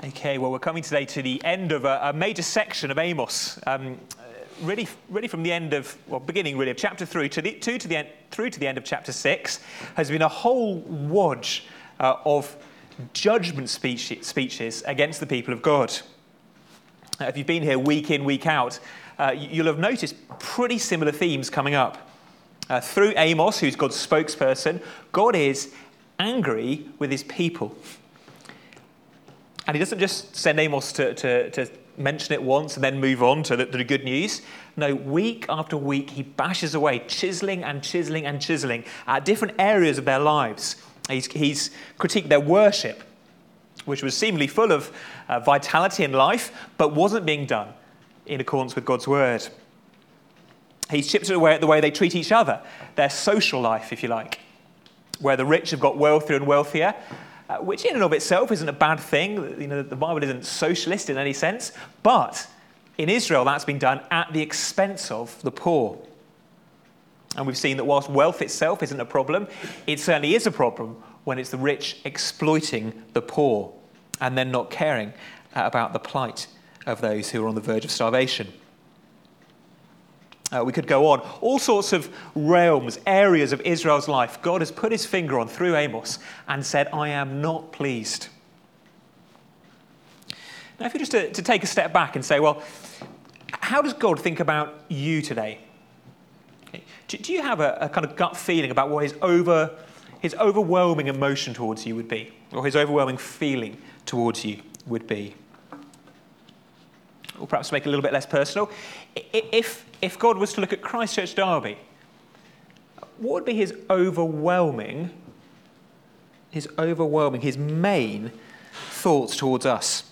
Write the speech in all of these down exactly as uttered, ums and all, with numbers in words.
Okay, well, we're coming today to the end of a, a major section of Amos. Um, really, really from the end of, well, beginning really of chapter three to the, two to the end, through to the end of chapter six, has been a whole wodge uh, of judgment speech, speeches against the people of God. Uh, if you've been here week in, week out, uh, you'll have noticed pretty similar themes coming up. Uh, through Amos, who's God's spokesperson, God is angry with his people. And he doesn't just send Amos to, to, to mention it once and then move on to the, to the good news. No, week after week, he bashes away, chiseling and chiseling and chiseling at different areas of their lives. He's, he's critiqued their worship, which was seemingly full of uh, vitality and life, but wasn't being done in accordance with God's word. He's chipped away at the way they treat each other, their social life, if you like, where the rich have got wealthier and wealthier, Uh, which in and of itself isn't a bad thing. You know, the Bible isn't socialist in any sense, but in Israel that's been done at the expense of the poor. And we've seen that whilst wealth itself isn't a problem, it certainly is a problem when it's the rich exploiting the poor and then not caring uh, about the plight of those who are on the verge of starvation. Uh, we could go on. All sorts of realms, areas of Israel's life, God has put his finger on through Amos and said, I am not pleased. Now, if you're just to, to take a step back and say, well, how does God think about you today? Okay. Do, do you have a, a kind of gut feeling about what his, over, his overwhelming emotion towards you would be, or his overwhelming feeling towards you would be? Or perhaps to make it a little bit less personal, if, if God was to look at Christchurch Derby, what would be his overwhelming, his overwhelming, his main thoughts towards us?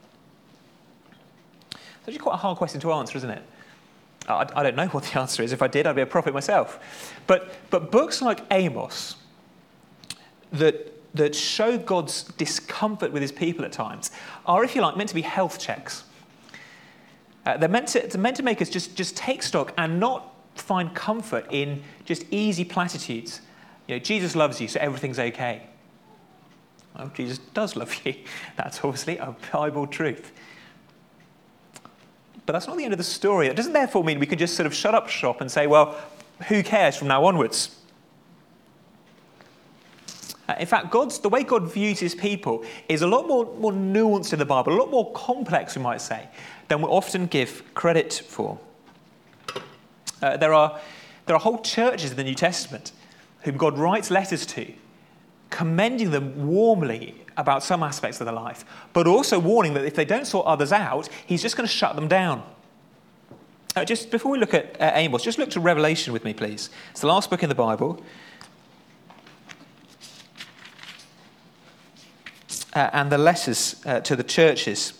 It's actually quite a hard question to answer, isn't it? I, I don't know what the answer is. If I did, I'd be a prophet myself. But, but books like Amos that, that show God's discomfort with his people at times are, if you like, meant to be health checks. Uh, they're meant to, they're meant to make us just, just take stock and not find comfort in just easy platitudes. You know, Jesus loves you, so everything's okay. Well, Jesus does love you. That's obviously a Bible truth. But that's not the end of the story. It doesn't therefore mean we can just sort of shut up shop and say, well, who cares from now onwards? Uh, in fact, God's, the way God views his people is a lot more, more nuanced in the Bible, a lot more complex, we might say, than we often give credit for. Uh, there are, there are whole churches in the New Testament whom God writes letters to, commending them warmly about some aspects of their life, but also warning that if they don't sort others out, he's just going to shut them down. Uh, just before we look at uh, Amos, just look to Revelation with me, please. It's the last book in the Bible. Uh, and the letters uh, to the churches.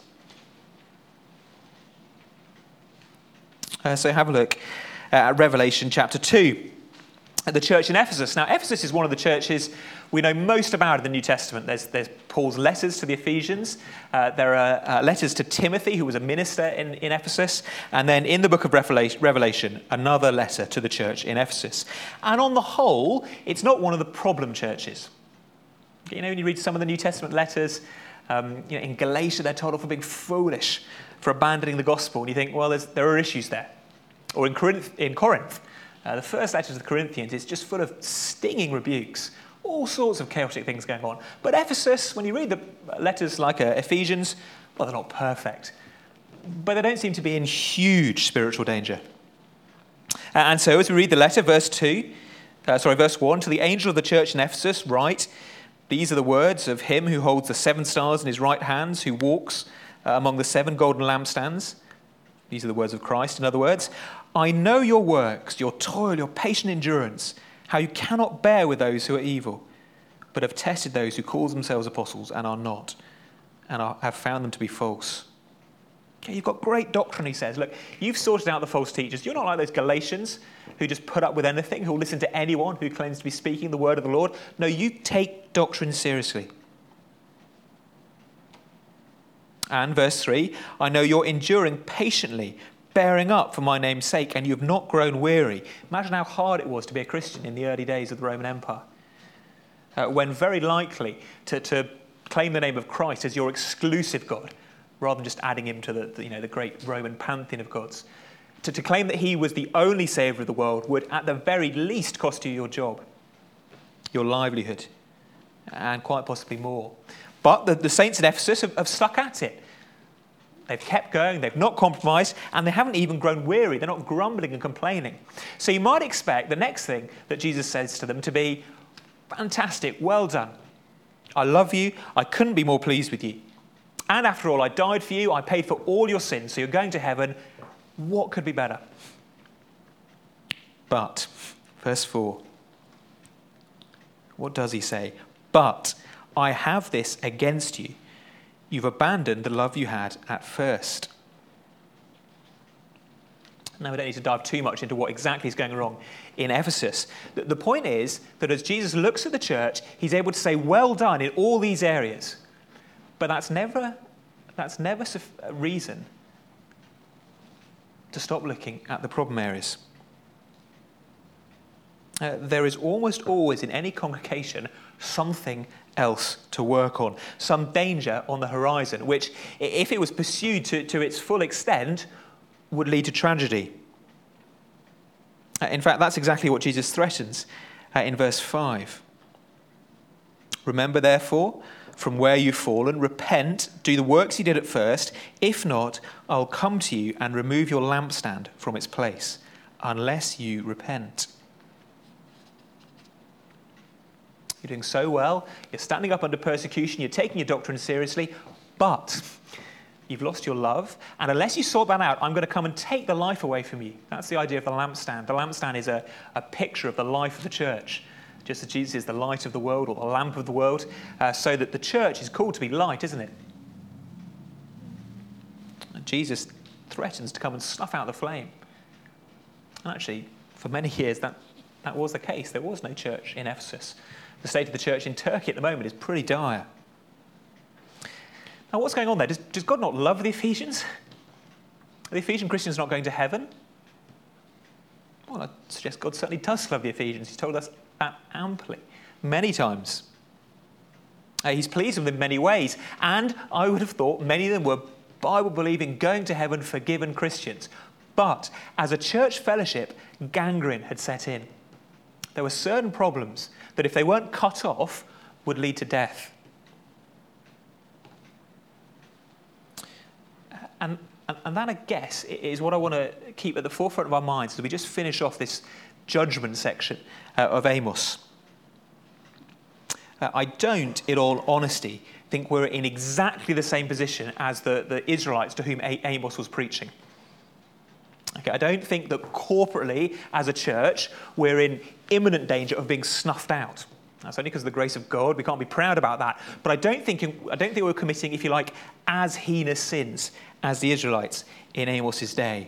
Uh, so have a look at Revelation chapter two, at the church in Ephesus. Now, Ephesus is one of the churches we know most about in the New Testament. There's, there's Paul's letters to the Ephesians. Uh, there are uh, letters to Timothy, who was a minister in, in Ephesus. And then in the book of Revelation, Revelation, another letter to the church in Ephesus. And on the whole, it's not one of the problem churches. You know, when you read some of the New Testament letters, um, you know, in Galatia, they're told off for being foolish, for abandoning the gospel. And you think, well, there's, there are issues there. Or in Corinth, in Corinth uh, the first letter to the Corinthians is just full of stinging rebukes, all sorts of chaotic things going on. But Ephesus, when you read the letters like uh, Ephesians, well, they're not perfect. But they don't seem to be in huge spiritual danger. Uh, and so as we read the letter, verse two, uh, sorry, verse one, to the angel of the church in Ephesus, write, these are the words of him who holds the seven stars in his right hands, who walks uh, among the seven golden lampstands. These are the words of Christ, in other words. I know your works, your toil, your patient endurance, how you cannot bear with those who are evil, but have tested those who call themselves apostles and are not, and are, have found them to be false. Okay, you've got great doctrine, he says. Look, you've sorted out the false teachers. You're not like those Galatians who just put up with anything, who will listen to anyone who claims to be speaking the word of the Lord. No, you take doctrine seriously. And verse three, I know you're enduring patiently, bearing up for my name's sake, and you have not grown weary. Imagine how hard it was to be a Christian in the early days of the Roman Empire, uh, when very likely to, to claim the name of Christ as your exclusive God, rather than just adding him to the, the, you know, the great Roman pantheon of gods. To, to claim that he was the only Saviour of the world would, at the very least, cost you your job, your livelihood, and quite possibly more. But the, the saints at Ephesus have, have stuck at it. They've kept going, they've not compromised, and they haven't even grown weary. They're not grumbling and complaining. So you might expect the next thing that Jesus says to them to be, fantastic, well done. I love you, I couldn't be more pleased with you. And after all, I died for you, I paid for all your sins, so you're going to heaven. What could be better? But, verse four, what does he say? But I have this against you. You've abandoned the love you had at first. Now, we don't need to dive too much into what exactly is going wrong in Ephesus. The, the point is that as Jesus looks at the church, he's able to say, well done in all these areas. But that's never, that's never a reason to stop looking at the problem areas. Uh, there is almost always in any congregation something else to work on, some danger on the horizon, which, if it was pursued to, to its full extent, would lead to tragedy. Uh, in fact, that's exactly what Jesus threatens uh, in verse five. Remember, therefore, from where you've fallen, repent, do the works you did at first. If not, I'll come to you and remove your lampstand from its place, unless you repent. You're doing so well, you're standing up under persecution, you're taking your doctrine seriously, but you've lost your love, and unless you sort that out, I'm going to come and take the life away from you. That's the idea of the lampstand. The lampstand is a, a picture of the life of the church, just as Jesus is the light of the world, or the lamp of the world, uh, so that the church is called to be light, isn't it? And Jesus threatens to come and snuff out the flame. And actually, for many years, that, that was the case. There was no church in Ephesus. The state of the church in Turkey at the moment is pretty dire. Now, what's going on there? Does, does God not love the Ephesians? Are the Ephesian Christians not going to heaven? Well, I suggest God certainly does love the Ephesians. He's told us that amply, many times. Uh, he's pleased with them in many ways. And I would have thought many of them were Bible-believing, going to heaven, forgiven Christians. But as a church fellowship, gangrene had set in. There were certain problems that, if they weren't cut off, would lead to death. And, and, and that, I guess, is what I want to keep at the forefront of our minds as we just finish off this judgment section uh, of Amos. Uh, I don't, in all honesty, think we're in exactly the same position as the, the Israelites to whom A- Amos was preaching. Okay, I don't think that corporately, as a church, we're in imminent danger of being snuffed out. That's only because of the grace of God. We can't be proud about that. But I don't think I don't think we're committing, if you like, as heinous sins as the Israelites in Amos's day.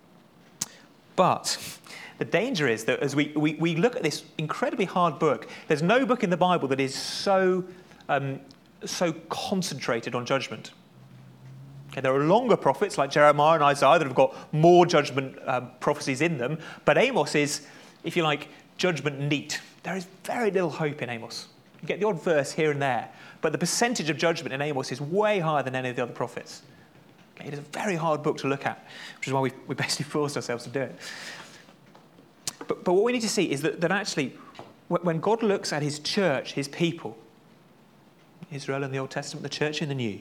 But the danger is that as we, we, we look at this incredibly hard book, there's no book in the Bible that is so, um, so concentrated on judgment. Okay, there are longer prophets like Jeremiah and Isaiah that have got more judgment um, prophecies in them, but Amos is, if you like, judgment neat. There is very little hope in Amos. You get the odd verse here and there, but the percentage of judgment in Amos is way higher than any of the other prophets. Okay, it is a very hard book to look at, which is why we, we basically forced ourselves to do it. But, but what we need to see is that, that actually, when God looks at his church, his people, Israel in the Old Testament, the church in the New,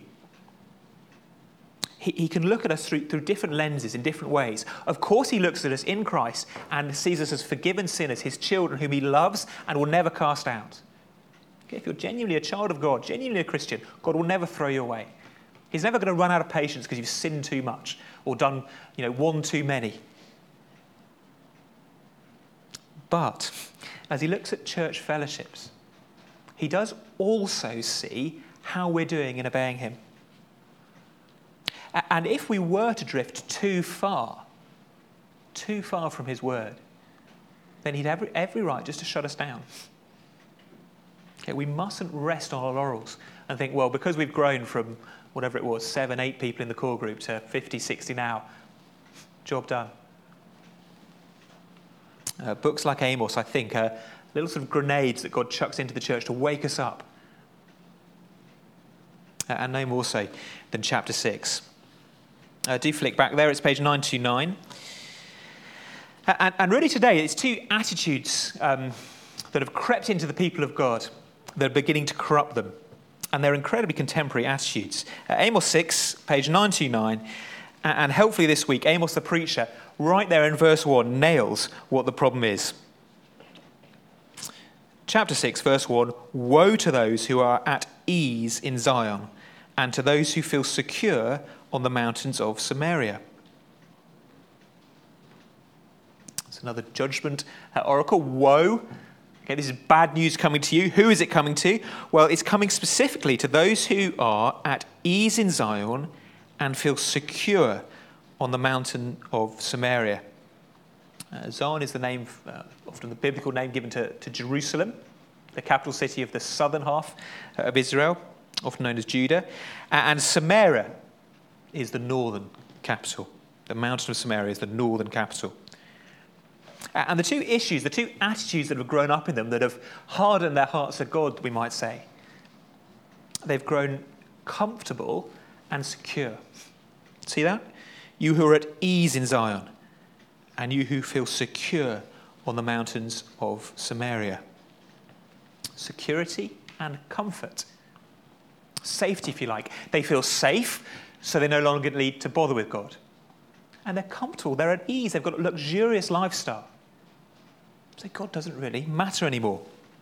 he, he can look at us through, through different lenses in different ways. Of course, he looks at us in Christ and sees us as forgiven sinners, his children whom he loves and will never cast out. Okay, if you're genuinely a child of God, genuinely a Christian, God will never throw you away. He's never going to run out of patience because you've sinned too much or done, you know, one too many. But as he looks at church fellowships, he does also see how we're doing in obeying him. And if we were to drift too far, too far from his word, then he'd have every right just to shut us down. Okay, we mustn't rest on our laurels and think, well, because we've grown from whatever it was, seven, eight people in the core group to fifty, sixty now, job done. Uh, books like Amos, I think, are little sort of grenades that God chucks into the church to wake us up. uh, and no more so than chapter six. Uh, do flick back there, it's page nine twenty-nine. Uh, and, and really today, it's two attitudes um, that have crept into the people of God that are beginning to corrupt them. And they're incredibly contemporary attitudes. Uh, Amos six, page nine twenty-nine, and, and helpfully this week, Amos the preacher, right there in verse one, nails what the problem is. Chapter six, verse one, woe to those who are at ease in Zion, and to those who feel secure on the mountains of Samaria. It's another judgment uh, oracle. Woe. Okay, this is bad news coming to you. Who is it coming to? Well, it's coming specifically to those who are at ease in Zion and feel secure on the mountain of Samaria. Uh, Zion is the name, uh, often the biblical name given to, to Jerusalem, the capital city of the southern half uh, of Israel, often known as Judah. And Samaria is the northern capital. The mountain of Samaria is the northern capital. And the two issues, the two attitudes that have grown up in them that have hardened their hearts to God, we might say, they've grown comfortable and secure. See that? You who are at ease in Zion, and you who feel secure on the mountains of Samaria. Security and comfort. Safety, if you like. They feel safe, so they no longer need to bother with God. And they're comfortable, they're at ease, they've got a luxurious lifestyle. So God doesn't really matter anymore.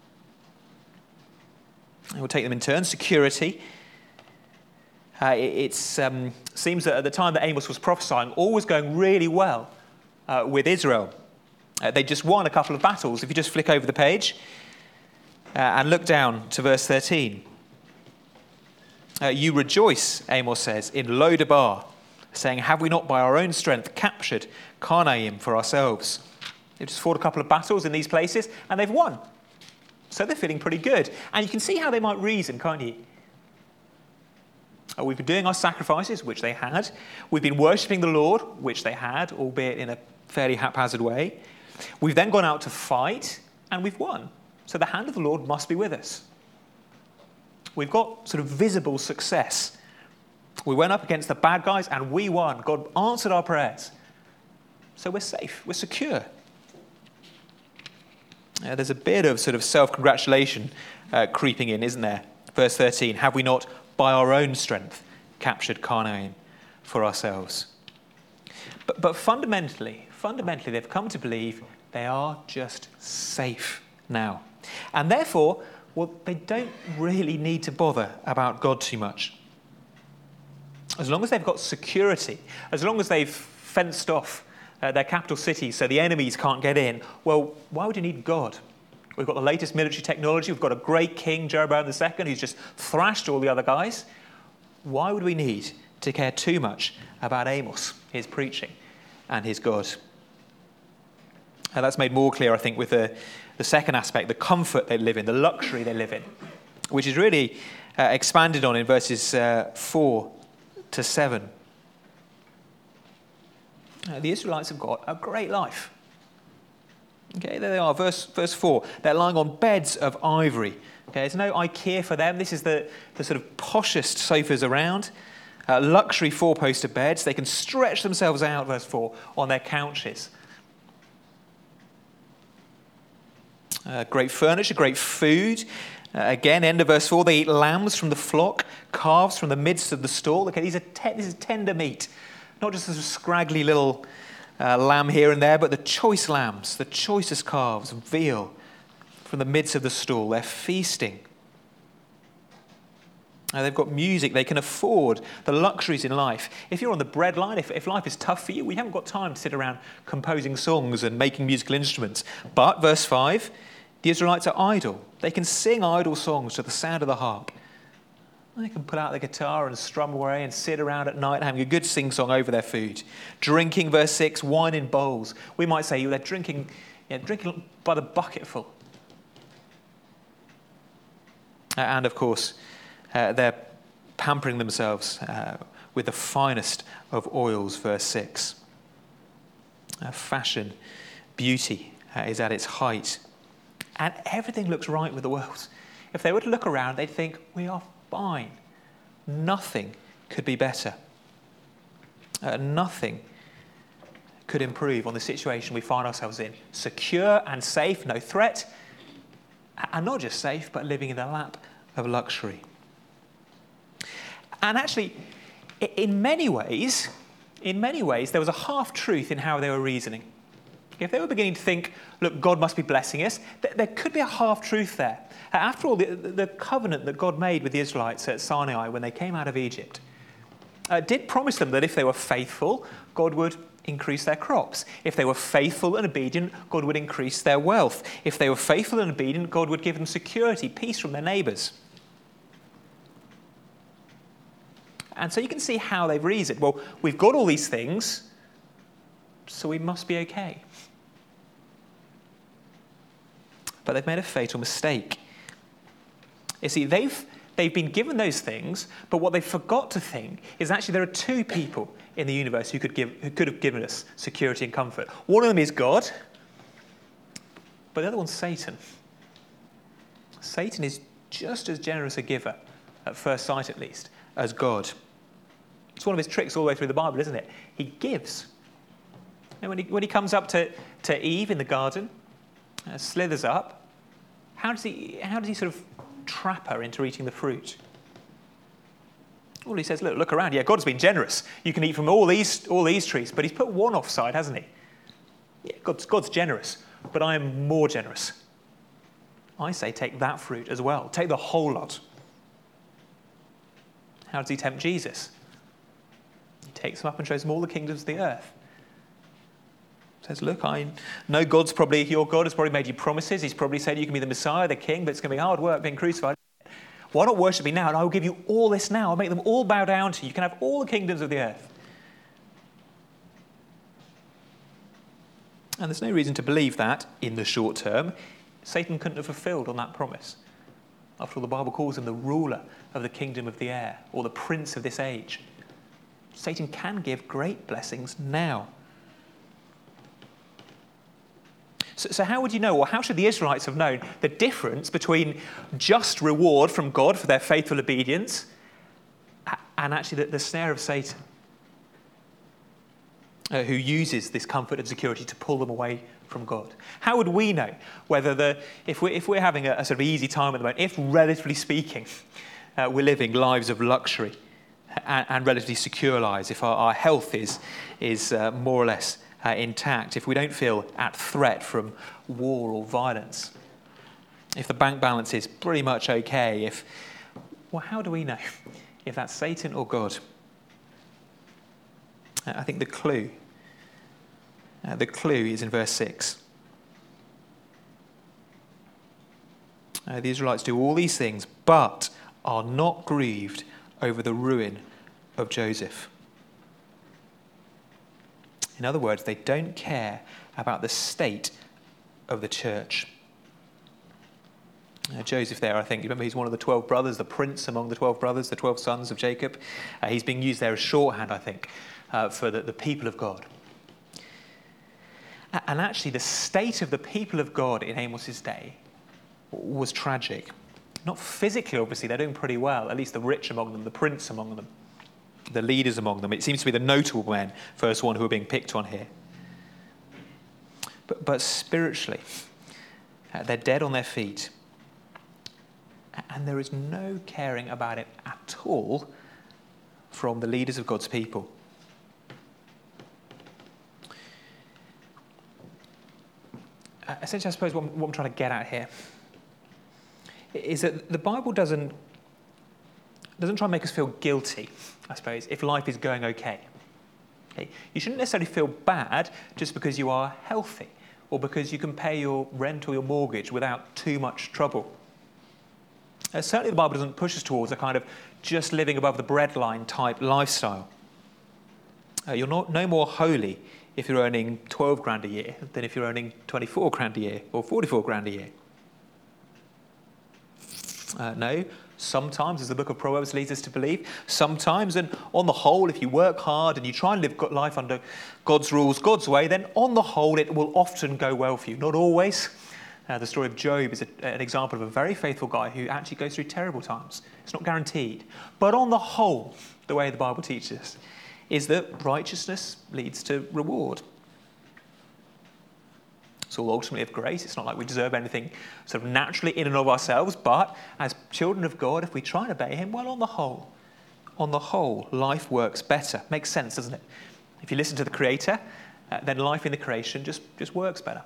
And we'll take them in turn. Security. Uh, it um, seems that at the time that Amos was prophesying, all was going really well uh, with Israel. Uh, they just won a couple of battles. If you just flick over the page uh, and look down to verse thirteen. Uh, you rejoice, Amos says, in Lodabar, saying, have we not by our own strength captured Karnaim for ourselves? They've just fought a couple of battles in these places, and they've won. So they're feeling pretty good. And you can see how they might reason, can't you? Oh, we've been doing our sacrifices, which they had. We've been worshipping the Lord, which they had, albeit in a fairly haphazard way. We've then gone out to fight, and we've won. So the hand of the Lord must be with us. We've got sort of visible success. We went up against the bad guys, and we won. God answered our prayers. So we're safe. We're secure. Uh, there's a bit of sort of self-congratulation uh, creeping in, isn't there? Verse thirteen, have we not by our own strength captured Karnaim for ourselves? But, but fundamentally, fundamentally, they've come to believe they are just safe now. And therefore, well, they don't really need to bother about God too much. As long as they've got security, as long as they've fenced off uh, their capital city so the enemies can't get in, well, why would you need God? We've got the latest military technology. We've got a great king, Jeroboam the Second, who's just thrashed all the other guys. Why would we need to care too much about Amos, his preaching, and his God? And that's made more clear, I think, with the, the second aspect, the comfort they live in, the luxury they live in, which is really uh, expanded on in verses uh, four to seven. Uh, the Israelites have got a great life. Okay, there they are, verse, verse four. They're lying on beds of ivory. Okay, there's no IKEA for them. This is the, the sort of poshest sofas around. Uh, luxury four-poster beds. They can stretch themselves out, verse four, on their couches. Uh, great furniture, great food. Uh, again, end of verse four, they eat lambs from the flock, calves from the midst of the stall. Okay, these are te- this is tender meat. Not just a scraggly little uh, lamb here and there, but the choice lambs, the choicest calves, veal from the midst of the stall. They're feasting. Uh, they've got music. They can afford the luxuries in life. If you're on the breadline, if, if life is tough for you, we haven't got time to sit around composing songs and making musical instruments. But, verse five, the Israelites are idle. They can sing idle songs to the sound of the harp. They can pull out the guitar and strum away and sit around at night having a good sing-song over their food. Drinking, verse six, wine in bowls. We might say they're drinking, you know, drinking by the bucketful. Uh, and, of course, uh, they're pampering themselves uh, with the finest of oils, verse six. Uh, fashion, beauty uh, is at its height. And everything looks right with the world. If they were to look around, they'd think, we are fine. nothing could be better. Uh, nothing could improve on the situation we find ourselves in. Secure and safe, no threat. And not just safe, but living in the lap of luxury. And actually, in many ways, in many ways, there was a half-truth in how they were reasoning. If they were beginning to think, look, God must be blessing us, th- there could be a half-truth there. After all, the, the covenant that God made with the Israelites at Sinai when they came out of Egypt uh, did promise them that if they were faithful, God would increase their crops. If they were faithful and obedient, God would increase their wealth. If they were faithful and obedient, God would give them security, peace from their neighbours. And so you can see how they've reasoned. Well, we've got all these things, so we must be okay. But they've made a fatal mistake. You see, they've, they've been given those things, but what they forgot to think is actually there are two people in the universe who could, give, who could have given us security and comfort. One of them is God, but the other one's Satan. Satan is just as generous a giver, at first sight at least, as God. It's one of his tricks all the way through the Bible, isn't it? He gives. And when he, when he comes up to, to Eve in the garden, uh, slithers up, how does he, how does he sort of trap her into eating the fruit? Well, he says, look, look around. Yeah, God's been generous. You can eat from all these, all these trees, but he's put one offside, hasn't he? Yeah, God's, God's generous, but I am more generous. I say take that fruit as well. Take the whole lot. How does he tempt Jesus? He takes him up and shows him all the kingdoms of the earth. Says, look, I know God's probably, your God has probably made you promises. He's probably said you can be the Messiah, the King, but it's going to be hard work being crucified. Why not worship me now? And I will give you all this now. I'll make them all bow down to you. You can have all the kingdoms of the earth. And there's no reason to believe that, in the short term, Satan couldn't have fulfilled on that promise. After all, the Bible calls him the ruler of the kingdom of the air, or the prince of this age. Satan can give great blessings now. So, so how would you know, or how should the Israelites have known the difference between just reward from God for their faithful obedience and actually the, the snare of Satan, uh, who uses this comfort and security to pull them away from God? How would we know whether the if we're, if we're having a, a sort of easy time at the moment, if relatively speaking, uh, we're living lives of luxury and, and relatively secure lives, if our, our health is, is uh, more or less Uh, intact, if we don't feel at threat from war or violence, if the bank balance is pretty much okay, if, well, how do we know if that's Satan or God? Uh, I think the clue, uh, the clue is in verse six. Uh, the Israelites do all these things, but are not grieved over the ruin of Joseph. In other words, they don't care about the state of the church. Uh, Joseph there, I think, you remember he's one of the twelve brothers, the prince among the twelve brothers, the twelve sons of Jacob. Uh, he's being used there as shorthand, I think, uh, for the, the people of God. And actually, the state of the people of God in Amos's day was tragic. Not physically, obviously, they're doing pretty well, at least the rich among them, the prince among them, the leaders among them. It seems to be the notable men, first one, who are being picked on here. But, but spiritually, uh, they're dead on their feet. And there is no caring about it at all from the leaders of God's people. Uh, essentially, I suppose what, what I'm trying to get at here is that the Bible doesn't doesn't try and make us feel guilty, I suppose, if life is going okay. Okay? You shouldn't necessarily feel bad just because you are healthy or because you can pay your rent or your mortgage without too much trouble. Uh, certainly the Bible doesn't push us towards a kind of just living above the breadline type lifestyle. Uh, you're not, no more holy if you're earning twelve grand a year than if you're earning twenty-four grand a year or forty-four grand a year. Uh, no, sometimes, as the book of Proverbs leads us to believe, sometimes, and on the whole, if you work hard and you try and live life under God's rules, God's way, then on the whole, it will often go well for you. Not always, Uh, the story of Job is a, an example of a very faithful guy who actually goes through terrible times. It's not guaranteed. But on the whole, the way the Bible teaches is that righteousness leads to reward. It's all ultimately of grace. It's not like we deserve anything sort of naturally in and of ourselves, but as children of God, if we try and obey him, well, on the whole, on the whole, life works better. Makes sense, doesn't it? If you listen to the Creator, uh, then life in the creation just, just works better.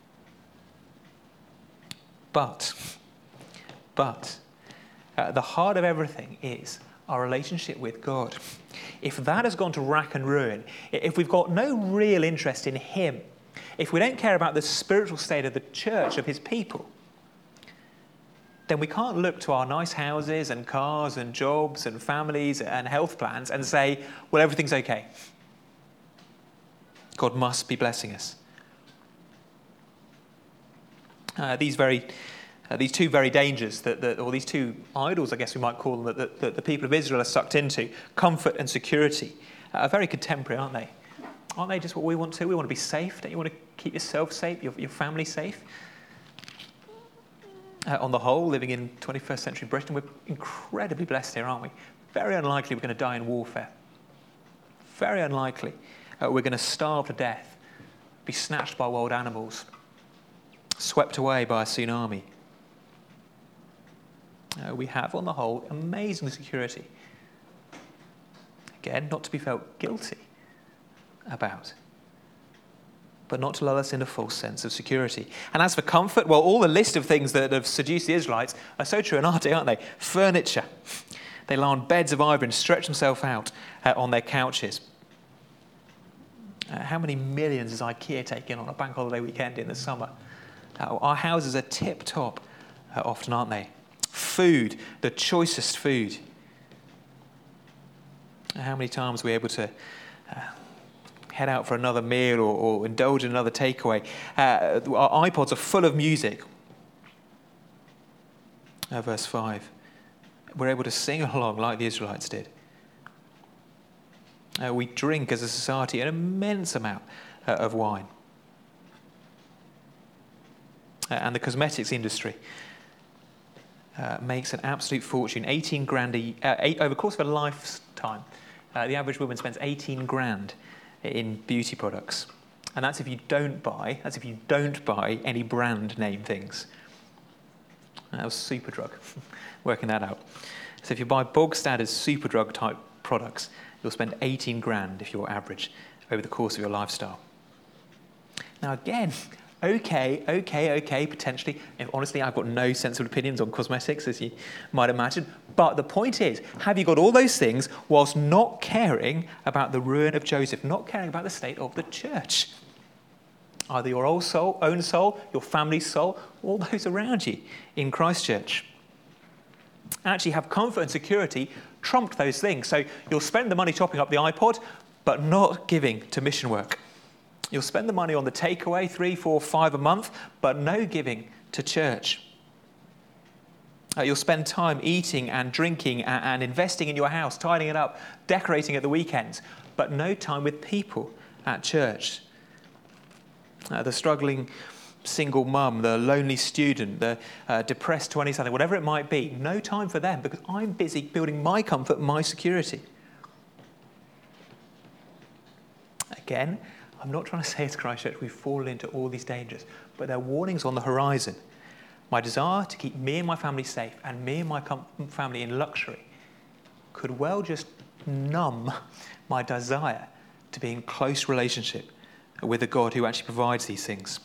But, but, uh, the heart of everything is our relationship with God. If that has gone to rack and ruin, if we've got no real interest in him, if we don't care about the spiritual state of the church, of his people, then we can't look to our nice houses and cars and jobs and families and health plans and say, well, everything's okay. God must be blessing us. Uh, these very, uh, these two very dangers, that, that, or these two idols, I guess we might call them, that, that, that the people of Israel are sucked into, comfort and security, uh, are very contemporary, aren't they? Aren't they just what we want to? We want to be safe. Don't you want to keep yourself safe, your, your family safe? Uh, on the whole, living in twenty-first century Britain, we're incredibly blessed here, aren't we? Very unlikely we're going to die in warfare. Very unlikely uh, we're going to starve to death, be snatched by wild animals, swept away by a tsunami. Uh, we have, on the whole, amazing security. Again, not to be felt guilty about, but not to lull us into a false sense of security. And as for comfort, well, all the list of things that have seduced the Israelites are so true in our day, aren't they? Furniture. They lie on beds of ivory and stretch themselves out uh, on their couches. Uh, how many millions is IKEA taking on a bank holiday weekend in the summer? Uh, our houses are tip-top uh, often, aren't they? Food, the choicest food. Uh, how many times are we able to uh, head out for another meal or, or indulge in another takeaway? Uh, our iPods are full of music. Uh, verse five. We're able to sing along like the Israelites did. Uh, we drink as a society an immense amount uh, of wine. Uh, and the cosmetics industry uh, makes an absolute fortune. eighteen grand a, uh, eight, over the course of a lifetime. Uh, the average woman spends eighteen grand in beauty products. And that's if you don't buy, that's if you don't buy any brand name things. That was Superdrug, working that out. So if you buy bog standard Superdrug type products, you'll spend eighteen grand if you're average over the course of your lifestyle. Now again, okay, okay, okay, potentially. If, honestly, I've got no sensible opinions on cosmetics, as you might imagine. But the point is, have you got all those things whilst not caring about the ruin of Joseph, not caring about the state of the church? Either your own soul, own soul, your family's soul, all those around you in Christchurch. Actually have comfort and security trumped those things. So you'll spend the money topping up the iPod, but not giving to mission work. You'll spend the money on the takeaway, three, four, five a month, but no giving to church. Uh, you'll spend time eating and drinking and, and investing in your house, tidying it up, decorating at the weekends, but no time with people at church. Uh, the struggling single mum, the lonely student, the uh, depressed twenty-something, whatever it might be, no time for them because I'm busy building my comfort, my security. Again, I'm not trying to say as Christchurch we've fallen into all these dangers, but there are warnings on the horizon. My desire to keep me and my family safe and me and my com- family in luxury could well just numb my desire to be in close relationship with a God who actually provides these things.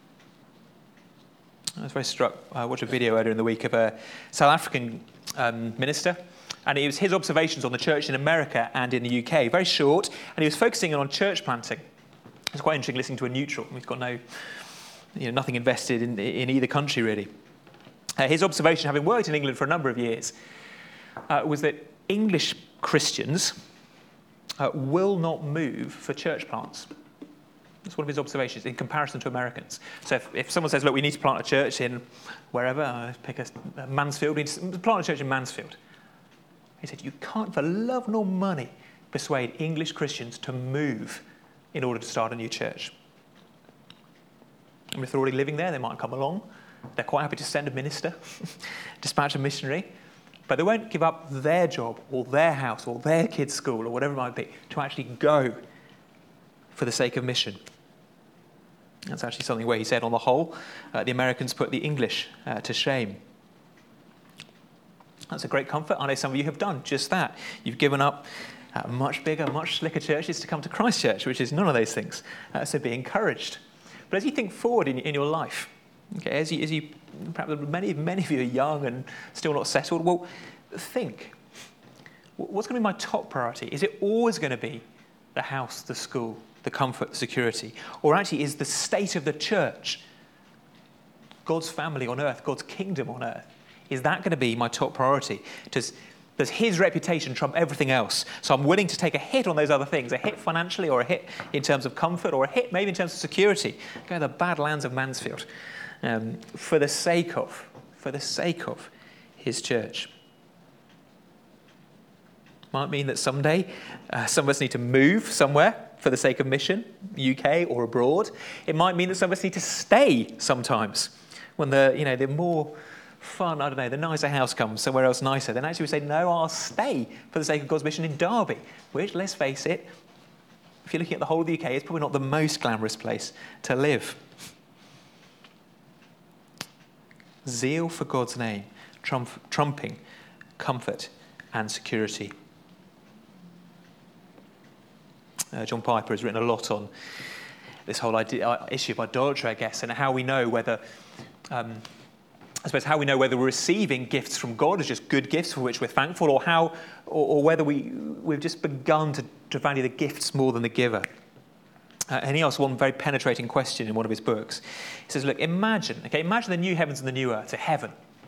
I was very struck. I watched a video earlier in the week of a South African um, minister, and it was his observations on the church in America and in the U K. Very short, and he was focusing on church planting. It's quite interesting listening to a neutral. We've got no, you know, nothing invested in, in either country, really. Uh, his observation, having worked in England for a number of years, uh, was that English Christians uh, will not move for church plants. That's one of his observations in comparison to Americans. So if, if someone says, look, we need to plant a church in wherever, uh, pick a, uh, Mansfield, we need to plant a church in Mansfield. He said, you can't for love nor money persuade English Christians to move in order to start a new church. And if they're already living there, they might come along. They're quite happy to send a minister, dispatch a missionary, but they won't give up their job or their house or their kids' school or whatever it might be to actually go for the sake of mission. That's actually something where he said, on the whole, uh, the Americans put the English uh, to shame. That's a great comfort. I know some of you have done just that. You've given up uh, much bigger, much slicker churches to come to Christchurch, which is none of those things. Uh, so be encouraged. But as you think forward in, in your life, okay, as you, as you, perhaps many, many of you are young and still not settled, well, think, what's going to be my top priority? Is it always going to be the house, the school, the comfort, the security? Or actually is the state of the church, God's family on earth, God's kingdom on earth, is that going to be my top priority? Does, does his reputation trump everything else? So I'm willing to take a hit on those other things, a hit financially or a hit in terms of comfort or a hit maybe in terms of security. Go to the bad lands of Mansfield um, for the sake of, for the sake of his church. Might mean that someday uh, some of us need to move somewhere for the sake of mission, U K or abroad. It might mean that some of us need to stay sometimes when the, you know, the more fun, I don't know, the nicer house comes somewhere else nicer. Then actually we say, no, I'll stay for the sake of God's mission in Derby, which, let's face it, if you're looking at the whole of the U K, it's probably not the most glamorous place to live. Zeal for God's name, trump, trumping comfort and security. Uh, John Piper has written a lot on this whole idea, uh, issue of idolatry, I guess, and how we know whether, um, I suppose, how we know whether we're receiving gifts from God as just good gifts for which we're thankful, or how, or, or whether we we've just begun to, to value the gifts more than the giver. Uh, and he asks one very penetrating question in one of his books. He says, "Look, imagine, okay, imagine the new heavens and the new earth, to heaven.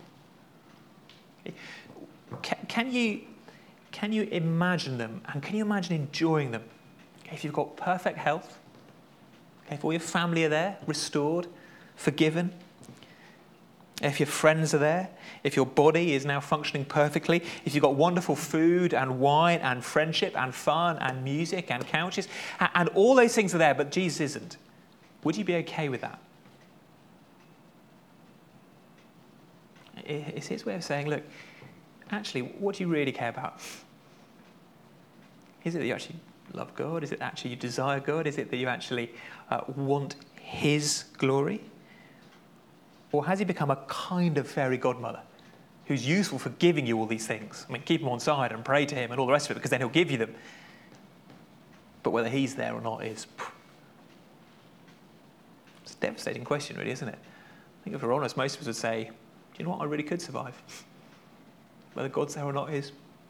Can, can you can you imagine them, and can you imagine enjoying them? Okay, if you've got perfect health, okay, if all your family are there, restored, forgiven, if your friends are there, if your body is now functioning perfectly, if you've got wonderful food and wine and friendship and fun and music and couches, and all those things are there, but Jesus isn't, would you be okay with that?" It's his way of saying, look, actually, what do you really care about? Is it that you actually love God? Is it actually you desire God? Is it that you actually uh, want his glory? Or has he become a kind of fairy godmother who's useful for giving you all these things? I mean, keep him on side and pray to him and all the rest of it, because then he'll give you them. But whether he's there or not is... It's a devastating question, really, isn't it? I think if we're honest, most of us would say, do you know what, I really could survive. Whether God's there or not is...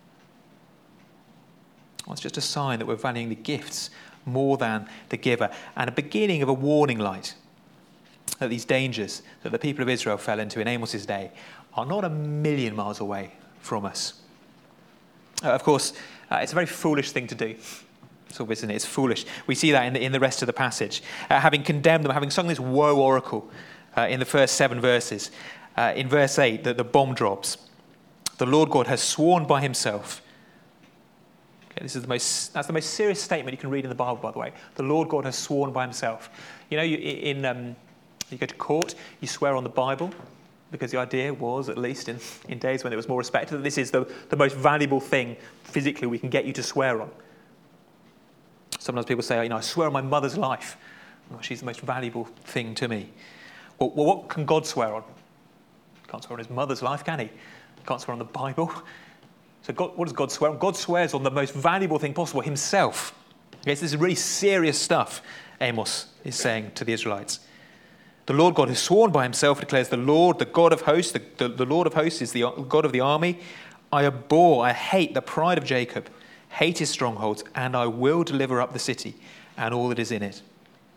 Well, it's just a sign that we're valuing the gifts more than the giver, and a beginning of a warning light that these dangers that the people of Israel fell into in Amos's day are not a million miles away from us. Uh, of course, uh, it's a very foolish thing to do. It's obvious, isn't it? It's foolish. We see that in the, in the rest of the passage. Uh, having condemned them, having sung this woe oracle uh, in the first seven verses, uh, in verse eight, that the bomb drops. The Lord God has sworn by himself. Okay, this is the most, that's the most serious statement you can read in the Bible, by the way. The Lord God has sworn by himself. You know, you, in... Um, You go to court, you swear on the Bible, because the idea was, at least in, in days when it was more respected, that this is the, the most valuable thing physically we can get you to swear on. Sometimes people say, you know, I swear on my mother's life. Oh, she's the most valuable thing to me. Well, well, what can God swear on? Can't swear on his mother's life, can he? Can't swear on the Bible. So God, what does God swear on? God swears on the most valuable thing possible, himself. Okay, so this is really serious stuff, Amos is saying to the Israelites. The Lord God has sworn by himself, declares the Lord, the God of hosts. The, the, the Lord of hosts is the God of the army. I abhor, I hate the pride of Jacob, hate his strongholds, and I will deliver up the city and all that is in it.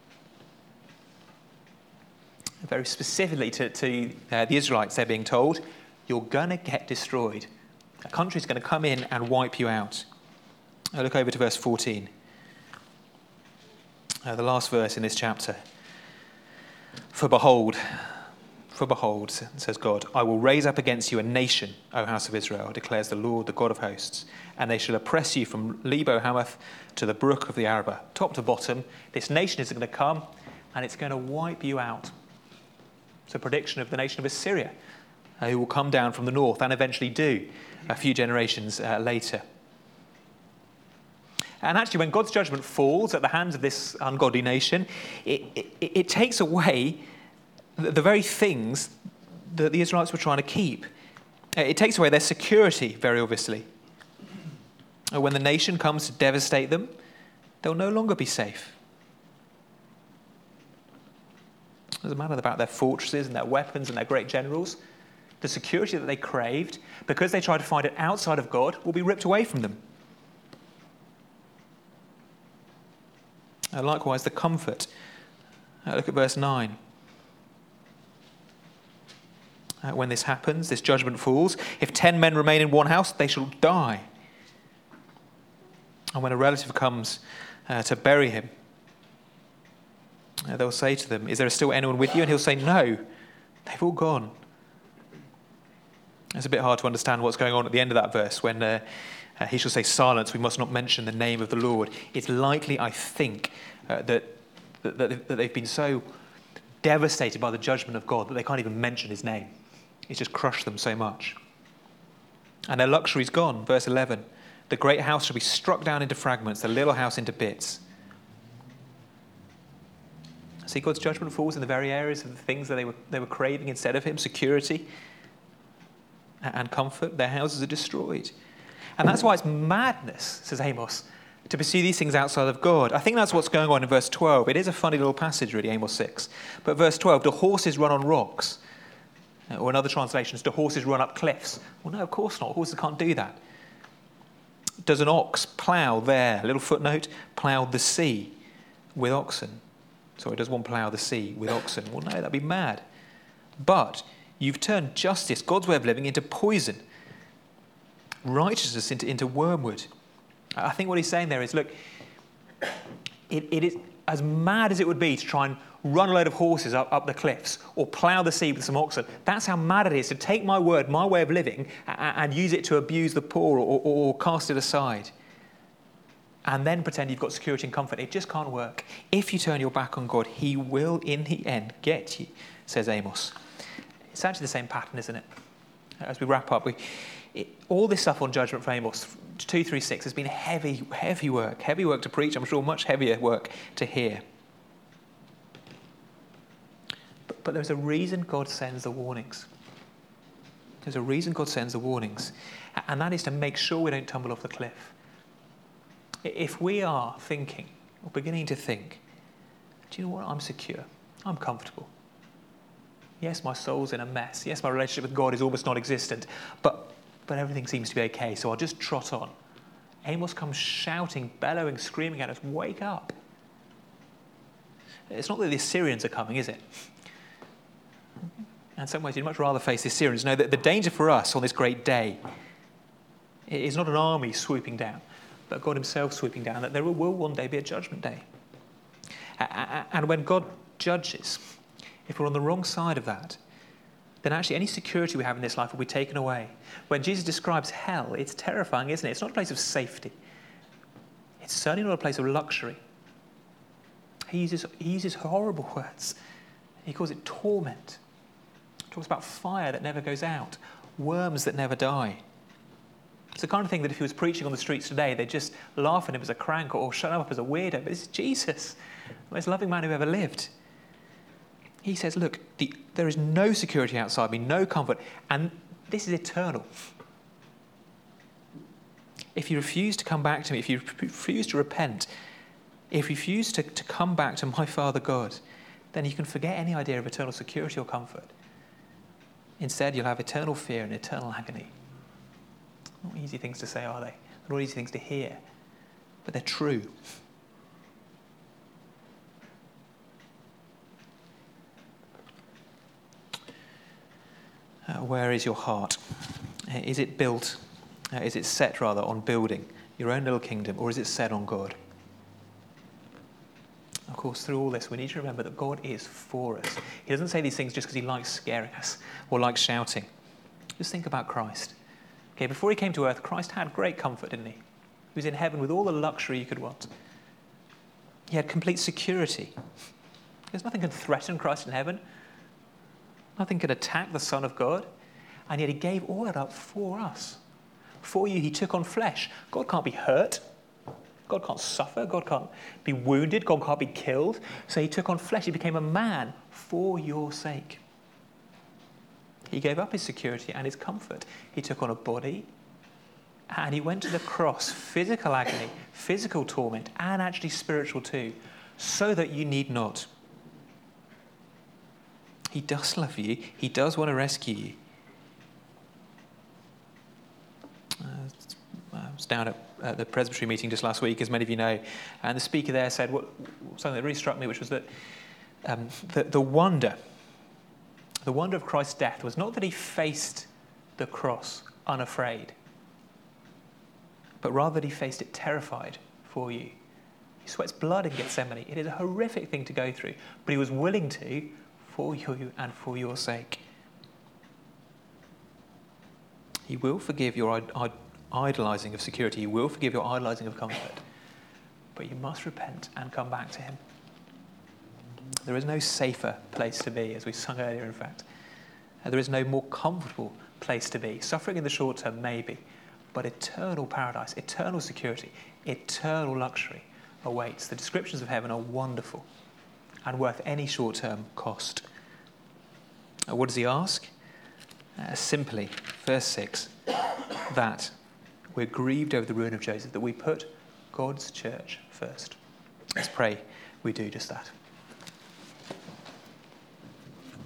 Very specifically to, to uh, the Israelites, they're being told, you're going to get destroyed. A country's going to come in and wipe you out. I look over to verse fourteen. Uh, the last verse in this chapter. For behold, for behold, says God, I will raise up against you a nation, O house of Israel, declares the Lord, the God of hosts, and they shall oppress you from Lebo Hamath to the brook of the Arabah. Top to bottom, this nation is going to come and it's going to wipe you out. It's a prediction of the nation of Assyria, uh, who will come down from the north and eventually do a few generations uh, later. And actually, when God's judgment falls at the hands of this ungodly nation, it, it, it takes away the, the very things that the Israelites were trying to keep. It takes away their security, very obviously. When the nation comes to devastate them, they'll no longer be safe. It doesn't matter about their fortresses and their weapons and their great generals. The security that they craved, because they tried to find it outside of God, will be ripped away from them. And likewise, the comfort. Uh, look at verse nine. Uh, when this happens, this judgment falls, if ten men remain in one house, they shall die. And when a relative comes uh, to bury him, uh, they'll say to them, is there still anyone with you? And he'll say, no, they've all gone. It's a bit hard to understand what's going on at the end of that verse when uh, uh, he shall say, silence, we must not mention the name of the Lord. It's likely, I think, uh, that, that, that they've been so devastated by the judgment of God that they can't even mention his name. It's just crushed them so much. And their luxury's gone. Verse eleven. The great house shall be struck down into fragments, the little house into bits. See, God's judgment falls in the very areas of the things that they were, they were craving instead of him, security and comfort. Their houses are destroyed. And that's why it's madness, says Amos, to pursue these things outside of God. I think that's what's going on in verse twelve. It is a funny little passage, really, Amos six. But verse twelve, do horses run on rocks? Or in other translations, do horses run up cliffs? Well, no, of course not. Horses can't do that. Does an ox plough there? A little footnote, plough the sea with oxen. Sorry, does one plough the sea with oxen? Well, no, that'd be mad. But you've turned justice, God's way of living, into poison. Righteousness into, into wormwood. I think what he's saying there is, look, it, it is as mad as it would be to try and run a load of horses up, up the cliffs or plough the sea with some oxen. That's how mad it is to take my word, my way of living, and, and use it to abuse the poor or, or, or cast it aside. And then pretend you've got security and comfort. It just can't work. If you turn your back on God, he will in the end get you, says Amos. It's actually the same pattern, isn't it? As we wrap up, we, it, all this stuff on judgment for Amos two, three, six has been heavy, heavy work. Heavy work to preach, I'm sure much heavier work to hear. But, but there's a reason God sends the warnings. There's a reason God sends the warnings. And that is to make sure we don't tumble off the cliff. If we are thinking, or beginning to think, do you know what, I'm secure, I'm comfortable. Yes, my soul's in a mess. Yes, my relationship with God is almost non-existent. But, but everything seems to be okay, so I'll just trot on. Amos comes shouting, bellowing, screaming at us, wake up. It's not that the Assyrians are coming, is it? In some ways, you'd much rather face the Assyrians. No, the, the danger for us on this great day is not an army swooping down, but God himself swooping down, that there will one day be a judgment day. And when God judges, if we're on the wrong side of that, then actually any security we have in this life will be taken away. When Jesus describes hell, it's terrifying, isn't it? It's not a place of safety. It's certainly not a place of luxury. He uses, he uses horrible words. He calls it torment. He talks about fire that never goes out, worms that never die. It's the kind of thing that if he was preaching on the streets today, they'd just laugh at him as a crank or shut him up as a weirdo. But this is Jesus, the most loving man who ever lived. He says, look, the, there is no security outside me, no comfort, and this is eternal. If you refuse to come back to me, if you refuse to repent, if you refuse to, to come back to my Father God, then you can forget any idea of eternal security or comfort. Instead, you'll have eternal fear and eternal agony. Not easy things to say, are they? They're not easy things to hear, but they're true. Uh, where is your heart? Is it built, uh, is it set rather on building your own little kingdom, or is it set on God? Of course, through all this, we need to remember that God is for us. He doesn't say these things just because he likes scaring us or likes shouting. Just think about Christ. Okay, before he came to earth, Christ had great comfort, didn't he? He was in heaven with all the luxury you could want. He had complete security. There's nothing can threaten Christ in heaven. Nothing could attack the Son of God. And yet he gave all that up for us. For you, he took on flesh. God can't be hurt. God can't suffer. God can't be wounded. God can't be killed. So he took on flesh. He became a man for your sake. He gave up his security and his comfort. He took on a body and he went to the cross, physical agony, physical torment, and actually spiritual too, so that you need not. He does love you. He does want to rescue you. Uh, I was down at, at the Presbytery meeting just last week, as many of you know, and the speaker there said what, something that really struck me, which was that um, the, the wonder, the wonder of Christ's death was not that he faced the cross unafraid, but rather that he faced it terrified for you. He sweats blood in Gethsemane. It is a horrific thing to go through, but he was willing to for you and for your sake. He will forgive your idolizing of security. He will forgive your idolizing of comfort. But you must repent and come back to him. There is no safer place to be, as we sung earlier, in fact. There is no more comfortable place to be. Suffering in the short term, maybe, but eternal paradise, eternal security, eternal luxury awaits. The descriptions of heaven are wonderful and worth any short-term cost. What does he ask? Uh, simply, verse six, that we're grieved over the ruin of Joseph, that we put God's church first. Let's pray we do just that.